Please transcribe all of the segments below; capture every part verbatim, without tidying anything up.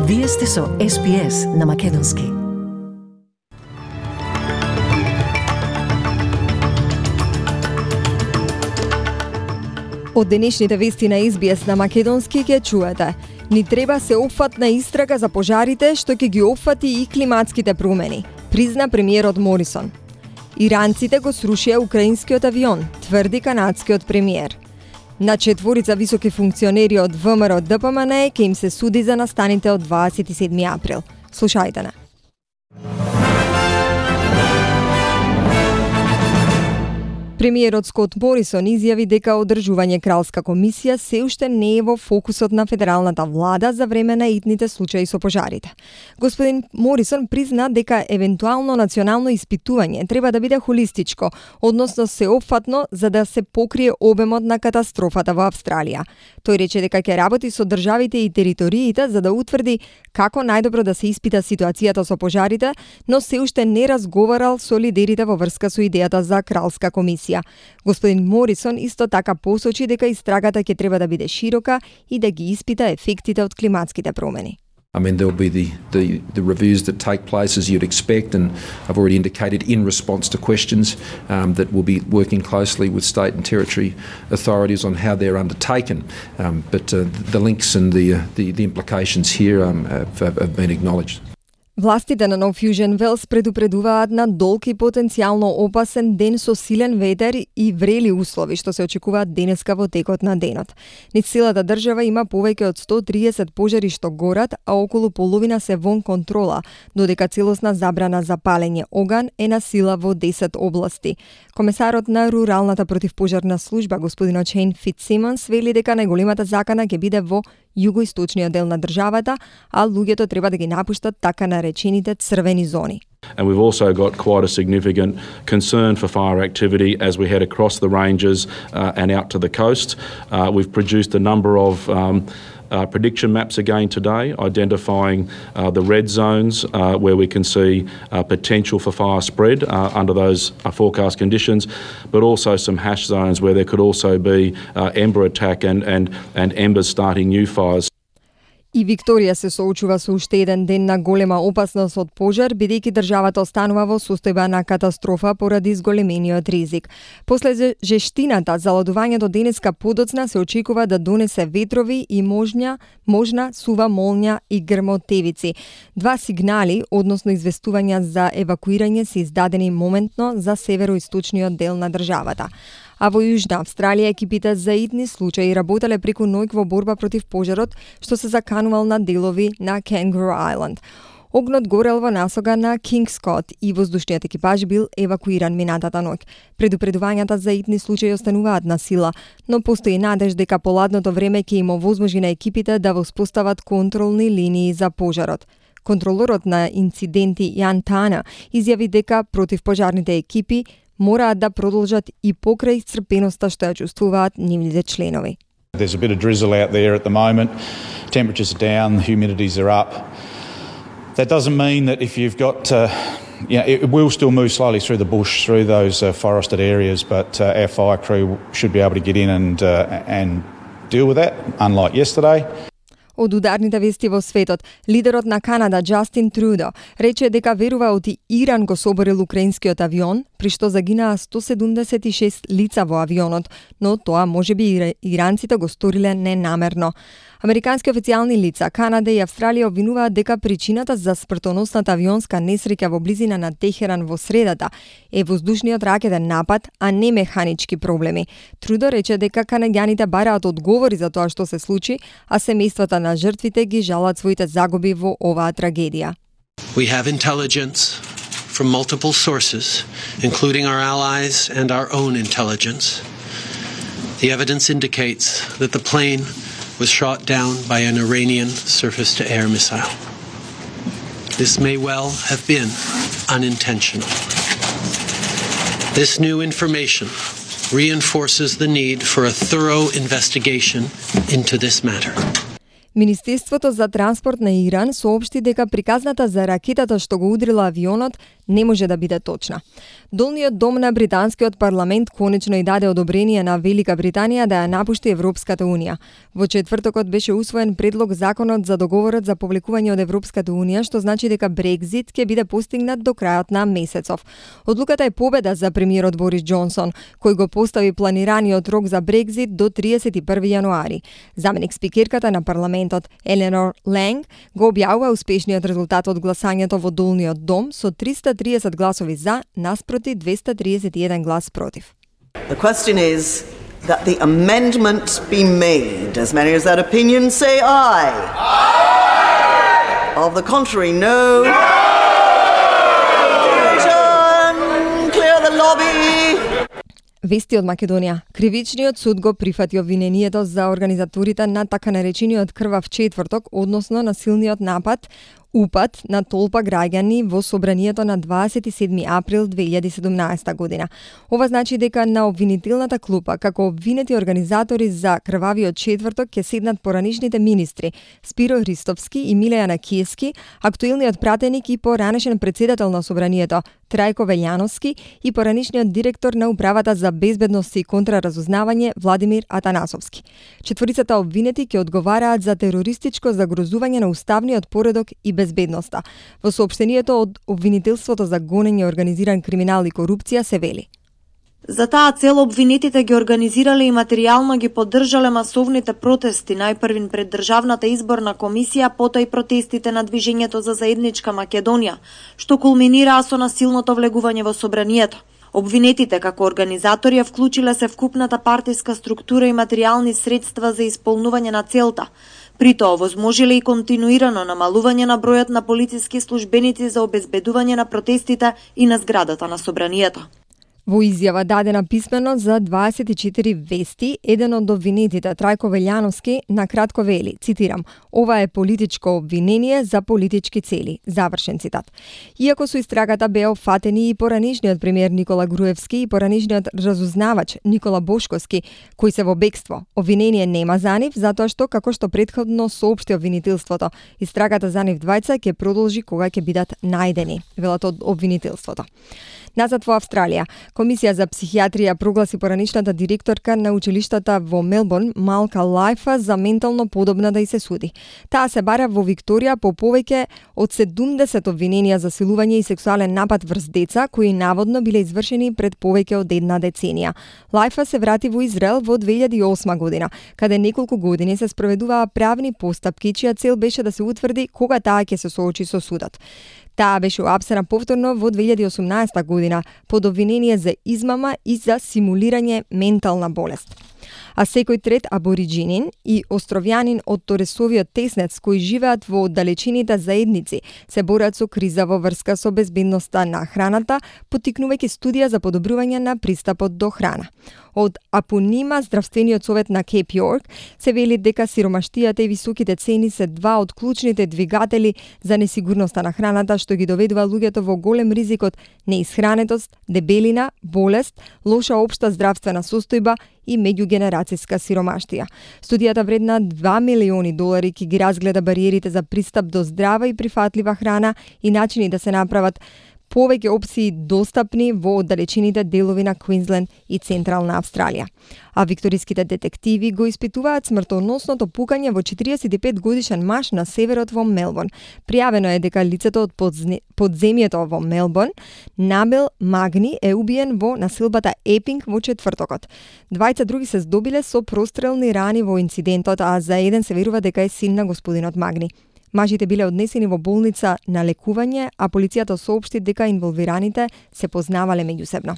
Вие сте со Ес Би Ес на Македонски. Од денешните вести на Ес Би Ес на Македонски ќе чуете: ни треба се опфатна истрага за пожарите што ќе ги опфати и климатските промени, призна премиерот Морисон. Иранците го срушија украинскиот авион, тврди канадскиот премиер. На четворица високи функционери од Вэ Ем Ер Д П М Н ќе им се суди за настаните од дваесет и седми април. Слушајте на. Премиерот Скот Морисон изјави дека одржување кралска комисија се уште не е во фокусот на федералната влада за време на итните случаи со пожарите. Господин Морисон призна дека евентуално национално испитување треба да биде холистичко, односно сеопфатно за да се покрие обемот на катастрофата во Австралија. Тој рече дека ќе работи со државите и териториите за да утврди како најдобро да се испита ситуацијата со пожарите, но се уште не разговарал со лидерите во врска со идејата за кралска комисија. Господин Морисон исто така посочи дека истрагата ќе треба да биде широка и да ги испита ефектите од климатските промени. I mean, there'll be the, the, the reviews that take place as you'd expect, and I've already indicated in response to questions um, that we'll be working closely with state and territory authorities on how they're undertaken. Um, but uh, the links and the, uh, the, the implications here um, have, have been acknowledged. Властите на Нов Южен Велс предупредуваат на долг и потенцијално опасен ден со силен ветер и врели услови што се очекуваат денеска во текот на денот. Низ целата држава има повеќе од сто триесет пожари што горат, а околу половина се вон контрола, додека целосна забрана за палење оган е на сила во десет области. Комесарот на Руралната противпожарна служба, господин Очейн Фитсимонс, вели дека најголемата закана ќе биде во југоисточниот дел на државата, а луѓето треба да ги напуштат така наречените црвени зони. And we've also got quite a significant concern for fire activity as we head across the ranges uh, and out to the coast. Uh, we've produced a number of um, uh, prediction maps again today, identifying uh, the red zones uh, where we can see uh, potential for fire spread uh, under those uh, forecast conditions, but also some hash zones where there could also be uh, ember attack and, and, and embers starting new fires. И Викторија се соочува со уште еден ден на голема опасност од пожар, бидејќи државата останува во состојба на катастрофа поради зголемениот ризик. После жештината, заладувањето денеска подоцна се очекува да донесе ветрови и можња, можна сува молња и грмотевици. Два сигнали, односно известувања за евакуирање, се издадени моментно за североисточниот дел на државата. А во Јужна Австралија екипите за итни случаи работеле преку ноќ во борба против пожарот што се заканувал на делови на Kangaroo Island. Огнот горел во насока на Kingscote и воздушниот екипаж бил евакуиран минатата ноќ. Предупредувањата за итни случаи остануваат на сила, но постои надеж дека поладното време ќе им овозможи на екипите да воспостават контролни линии за пожарот. Контролорот на инциденти Јан Тана изјави дека противпожарните екипи мораат да продолжат и покрај црпеноста што ја чувствуваат нивните членови. There's a bit of drizzle out there at the moment. Temperatures are down, the humidities are up. That doesn't mean that if you've got, uh, you know, it will still move slowly through the bush, through those uh, forested areas, but uh, our fire crew should be able to get in and uh, and deal with that, unlike yesterday. Од ударните вести во светот, лидерот на Канада Џастин Трудо рече дека верува оти Иран го соборил украинскиот авион, при што загинаа сто седумдесет и шест лица во авионот, но тоа можеби иранците го сториле ненамерно. Американски официјални лица, Канада и Австралија обвинуваат дека причината за смртоносната авионска несреќа во близина на Техеран во средата е воздушниот ракетен напад, а не механички проблеми. Трудо рече дека канаѓаните бараат одговори за тоа што се случи, а семејствата на жртвите ги жалат своите загуби во оваа трагедија. We have intelligence from multiple sources, including our allies and our own intelligence. The evidence indicates that the plane was shot down by an Iranian surface-to-air missile. This may well have been unintentional. This new information reinforces the need for a thorough investigation into this matter. Министерството за транспорт на Иран соопшти дека приказната за ракетата што го удрила авионот не може да биде точна. Долниот дом на британскиот парламент конечно и даде одобрение на Велика Британија да ја напушти Европската унија. Во четвртокот беше усвоен предлог законот за договорот за повлекување од Европската унија, што значи дека Брекзит ќе биде постигнат до крајот на месецов. Одлуката е победа за премиерот Борис Џонсон, кој го постави планираниот рок за Брекзит до триесет и први јануари. Заменик спикерката на парламентот Еленор Ланг го објавува успешниот резултат од гласањето во долниот дом со триста триесет гласови за наспроти двеста триесет и еден глас против. The question is that the amendment be made. As many as that opinion say aye. Aye. Of the contrary, no. No. Clear the lobby. Вести од Македонија. Кривичниот суд го прифати обвинението за организаторите на така наречениот крвав четврток, односно насилниот напад, упад на толпа граѓани во собранието на дваесет и седми април две илјади и седумнаесета година. Ова значи дека на обвинителната клупа, како обвинети организатори за крвавиот четврток, ќе седнат поранишните министри Спиро Христовски и Милејана Киевски, актуелниот пратеник и поранешен председател на собранието Трајко Велјановски и поранишниот директор на Управата за безбедност и контраразузнавање Владимир Атанасовски. Четворицата обвинети ќе одговараат за терористичко загрозување на уставниот поредок и безбедноста. Во соопштението од обвинителството за гонење, организиран криминал и корупција се вели: За таа цел обвинетите ги организирале и материјално ги поддржале масовните протести, најпрвин пред Државната изборна комисија, потоа и протестите на Движењето за заедничка Македонија, што кулминираа со насилното влегување во собранието. Обвинетите како организатори ја вклучиле се вкупната партиска структура и материјални средства за исполнување на целта. При тоа возможиле и континуирано намалување на бројот на полициски службеници за обезбедување на протестите и на зградата на собранието. Во изјава дадена писмено за дваесет и четири вести, еден од обвинетите, Трајко Велјановски, на кратко вели, цитирам: "Ова е политичко обвинение за политички цели." Завршен цитат. Иако со истрагата беа опфатени и поранишниот премиер Никола Груевски и поранишниот разузнавач Никола Бошковски, кои се во бегство, обвинение нема за нив, затоа што, како што претходно соопшти обвинителството, истрагата за нив двајца ќе продолжи кога ќе бидат најдени, велат од обвинителството. Назад во Австралија, Комисија за психијатрија прогласи поранишната директорка на училиштата во Мелбурн, Малка Лајфа, за ментално подобна да и се суди. Таа се бара во Викторија по повеќе од седумдесет обвиненија за силување и сексуален напад врз деца, кои наводно биле извршени пред повеќе од една деценија. Лајфа се врати во Израел во две илјади и осма година, каде неколку години се спроведуваа правни постапки, чија цел беше да се утврди кога таа ќе се соочи со судот. Таа беше уапсена повторно во две илјади и осумнаесета година под обвинение за измама и за симулирање ментална болест. А секој трет абориджинин и островјанин од Торесовиот теснец, кои живеат во оддалечените заедници, се борат со криза во врска со безбедноста на храната, поттикнувајќи студија за подобрување на пристапот до храна. Од Апунима, здравствениот совет на Кейп Јорк, се вели дека сиромаштијата и високите цени се два од клучните двигатели за несигурноста на храната, што ги доведува луѓето во голем ризик од неисхранетост, дебелина, болест, лоша општа здравствена состојба и меѓугенерацијска сиромаштија. Студијата вредна два милиони долари ќе ги разгледа бариерите за пристап до здрава и прифатлива храна и начини да се направат повеќе опции достапни во оддалечените делови на Квинсленд и Централна Австралија. А викториските детективи го испитуваат смртоносното пукање во четириесет и пет годишен маж на северот во Мелбурн. Пријавено е дека лицето од подземјето во Мелбурн, Набел Магни, е убиен во населбата Епинг во четвртокот. Двајца други се здобиле со прострелни рани во инцидентот, а за еден се верува дека е син на господинот Магни. Мажите биле однесени во болница на лекување, а полицијата соопшти дека инволвираните се познавале меѓусебно.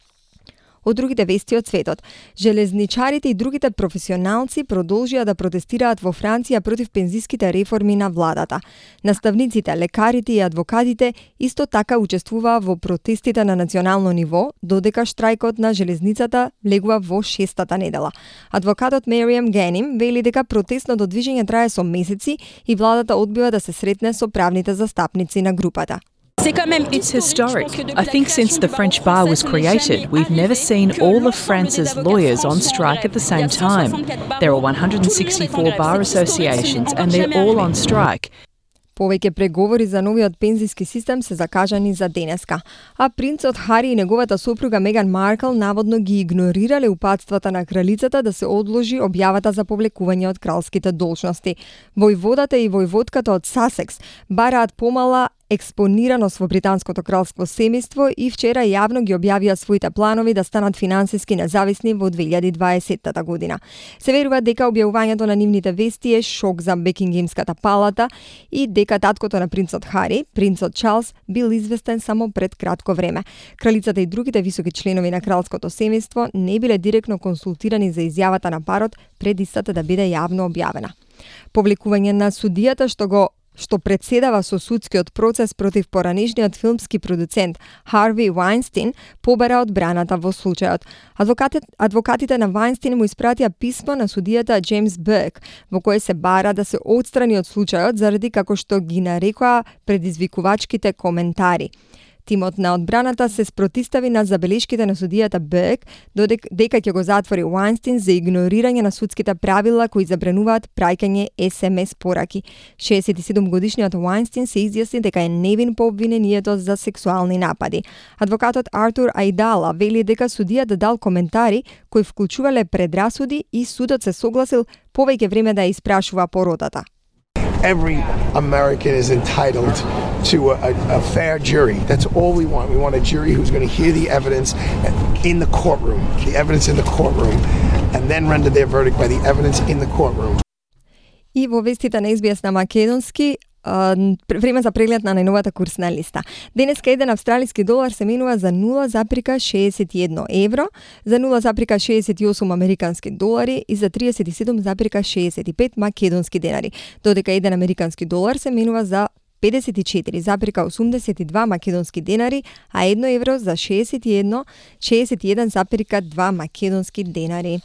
Од другите вести од светот, железничарите и другите професионалци продолжија да протестираат во Франција против пензиските реформи на владата. Наставниците, лекарите и адвокатите исто така учествуваа во протестите на национално ниво, додека штрајкот на железницата влегува во шестата недела. Адвокатот Мериам Геним вели дека протестното движење трае со месеци и владата одбива да се сретне со правните застапници на групата. It's historic. I think since the French bar was created, we've never seen all of France's lawyers on strike at the same time. There are one hundred sixty-four bar associations and they're all on strike. Повеќе преговори за новиот пензиски систем се закажани за денеска, а принцот Хари и неговата сопруга Меган Маркл наводно ги игнорирале упатствата на кралицата да се одложи објавата за повлекување од кралските должности. Војводата и војводката од Сасекс бараат помала експонираност во британското кралско семејство и вчера јавно ги објавија своите планови да станат финансиски независни во две илјади и дваесетта година. Се верува дека објавувањето на нивните вести е шок за Бекингемската палата и дека таткото на принцот Хари, принцот Чарлс, бил известен само пред кратко време. Кралицата и другите високи членови на кралското семејство не биле директно консултирани за изјавата на парот пред истата да биде јавно објавена. Повлекување на судијата што го што председава со судскиот процес против поранешниот филмски продуцент Харви Вајнстин побара одбраната во случајот. Адвокатите, адвокатите на Вајнстин му испратија писмо на судијата Джеймс Бърк, во кое се бара да се отстрани од случајот заради како што ги нарекоа предизвикувачките коментари. Тимот на одбраната се спротистави на забелешките на судијата Бърк дека ќе го затвори Вајнстин за игнорирање на судските правила кои забрануваат праќање ес ем ес пораки. шеесет и седум годишниот Вајнстин се изјасни дека е невин по обвинението за сексуални напади. Адвокатот Артур Ајдала вели дека судијата дал коментари кои вклучувале предрасуди и судот се согласил повеќе време да ја испрашува породата. Every American is entitled to a, a, a fair jury. That's all we want. We want a jury who's going to hear the evidence in the courtroom, the evidence in the courtroom, and then render their verdict by the evidence in the courtroom. И во вестите на ес би ес на македонски, време за преглед на најновата курсна листа. Денеска еден австралиски долар се менува за нула зарез шеесет и едно евро, за нула зарез шеесет и осум американски долари и за триесет и седум зарез шеесет и пет македонски денари, додека еден американски долар се менува за педесет и четири зарез осумдесет и два македонски денари, а едно евро за шеесет и едно шеесет и еден зарез два македонски денари.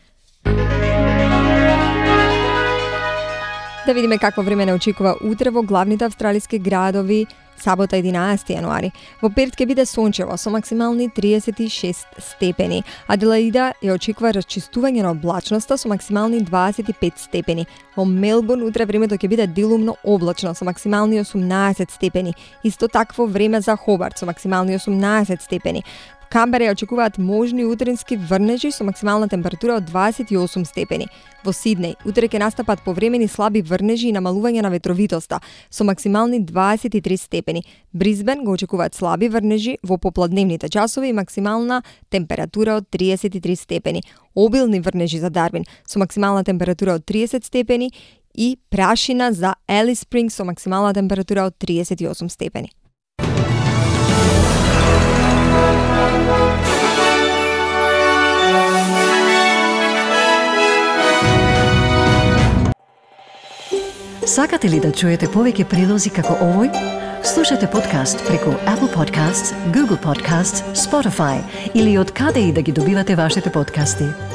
Да видиме какво време не очекува утре во главните австралиски градови сабота единаесети јануари. Во Перт ќе биде сончево со максимални триесет и шест степени. Аделаида ја очекува расчистување на облачноста со максимални дваесет и пет степени. Во Мелбурн утре времето ќе биде делумно облачно со максимални осумнаесет степени. Исто такво време за Хобарт со максимални осумнаесет степени. Камбера ја очекуваат можни утрински врнежи со максимална температура од дваесет и осум степени. Во Сиднеј утре ќе настапат повремени слаби врнежи и намалување на ветровитоста со максимални дваесет и три степени. Брисбен го очекуваат слаби врнежи во попладневните часови и максимална температура од триесет и три степени. Обилни врнежи за Дарвин со максимална температура од триесет степени и прашина за Елис Спринг со максимална температура од триесет и осум степени. Сакате ли да чуете повеќе прилози како овој? Слушате подкаст преку Apple Podcasts, Google Podcasts, Spotify или од каде и да ги добивате вашите подкасти.